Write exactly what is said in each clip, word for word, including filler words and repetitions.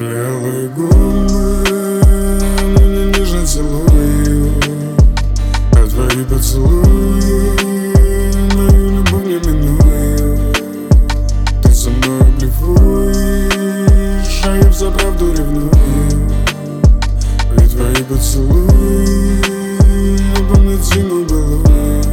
Белые губы, меня нежно целуют, а твои поцелуи мою любовь не минуют. Ты со мной блефуешь, а я взаправду ревную. Ведь твои поцелуи напомнят зиму былую.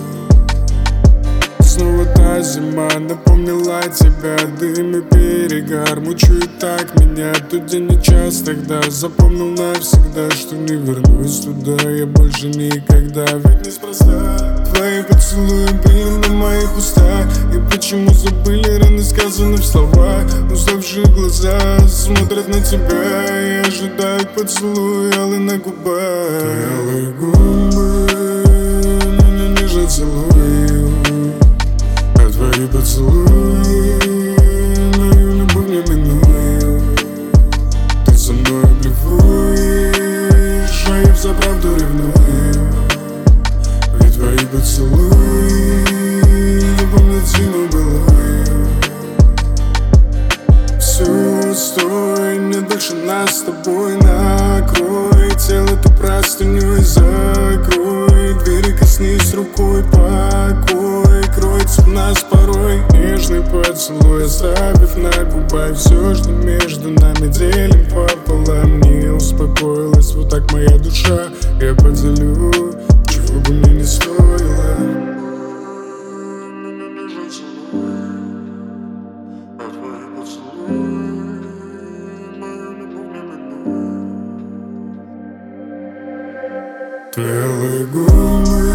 Снова та зима напомнила тебя, дым и перегар мучают так меня. Тот день и час тогда запомнил навсегда, что не вернусь туда я больше никогда. Ведь неспроста твои поцелуи были на моих устах, и почему забыли раны, сказаны в словах. Уставшие глаза смотрят на тебя и ожидают поцелуй алый на губах. Белые губы меня нежно целуют, а твои поцелуи мою любовь не минуют. Ты со мной блефуешь, а я взаправду ревную. Ведь твои поцелуи напомнят зиму былую. Все, стой, не дольше нас с тобой. Накрой тело эту простыню и закрой двери, коснись рукой, покой кроется в нас порой. Нежный поцелуй, оставив на губах все, что между нами делим пополам. Не успокоилась вот так моя душа, я поделю, чего бы мне не стоило. Белые губы